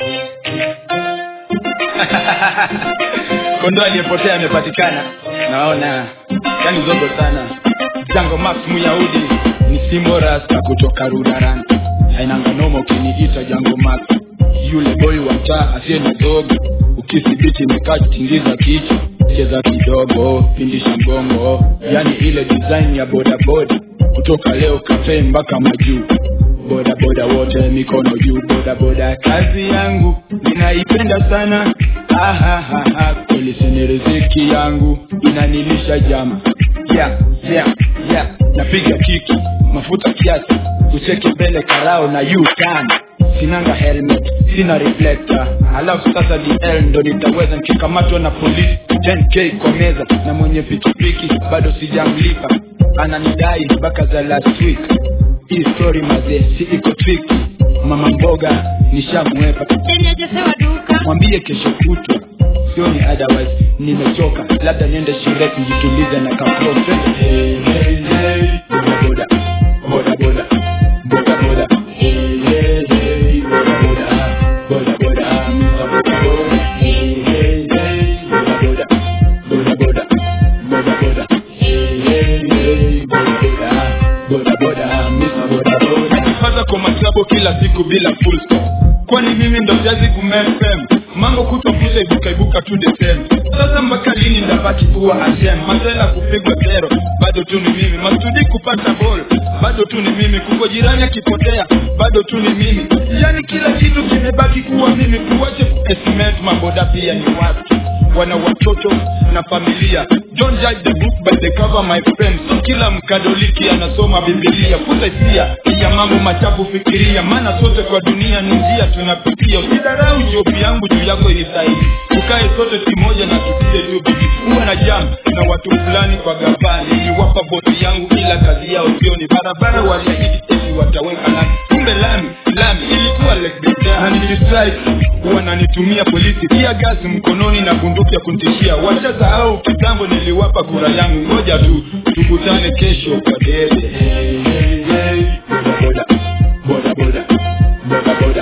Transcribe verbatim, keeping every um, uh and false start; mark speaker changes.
Speaker 1: Kondo aliyepotea amepatikana. Naona yani zogo sana. Jango Max Muyahudi ni Simbo Rasta kutoka Rudaran. Hainanga noma ukiniita Jango Max. Yule boy wa mtaa asiye na zogo. Ukisibiti mekati tingiza kichwa, cheza kidogo, pindisha mbongo. Yani ile design ya boda boda, kutoka leo cafe mpaka majuu. Boda boda wote mikono juu. Boda boda kazi yangu ninaipenda sana. Ha ha ha ha, polisi ni riziki yangu, inanilisha jama. Yeah, yeah, yeah. Napiga kiki, mafuta kiasi, ucheke mbele karao na U-turn. Sinanga helmet, sina reflector. Alafu sasa D L ndo nitaweza nikikamatwa na polisi. ten K kwa meza na mwenye pikipiki bado sijamlipa. Ananidai baka za last week. Hii story maze si iko tricky. Mama mboga nishamwepa.
Speaker 2: Nimejesewa duka.
Speaker 1: Mwambie kesho kutwa. Sioni otherwise nimechoka. Labda niende shirek njitulize na kaprofe. Hey hey hey, boda boda, boda boda, boda boda. Hey hey hey, boda boda, boda boda, boda boda. Hey hey hey, boda boda, boda boda, boda boda. Hey hey hey, boda boda, boda boda, boda boda. Nikipata kwa matiabo kila siku bila full stop. Kwani mimi ndo jazi kumefem. Mango kutokuza ibuka ibuka to the same. Sasa mpaka lini ndabaki kuwa ashem. Masela kupigwa zero, bado tu ni mimi. Masudi kupata ball, bado tu ni mimi. Kuko jirani akipotea, bado tu ni mimi. Yani kila kitu kimebaki kuwa mimi. Tuwache estimate maboda pia ni watu, wana watoto na familia. Don't judge the book by the cover my friend. So kila mkadoliki anasoma Biblia. Futa hisia ya mambo machafu fikiria. Maana sote kwa dunia ni njia tunapitia. Usidharau job yangu juu yako ilisaidi. Tukae sote kimoja na tupige tu bibi. Uwe na jam na watu fulani kwa gavani. Niwapa bosi yangu ila kazi yao sioni. Barabara waliahidi eti wataweka lami. Kumbe lami, lami ilikuwa like the day. Hanitistrike, wananitumia polisi. Pia gazi mkononi na bunduki ya kuntishia. Washasahau kitambo niliwapa kura yangu. Ngoja tu, tukutane kesho kwa dede. Hey, hey, hey, boda boda, boda boda, boda boda.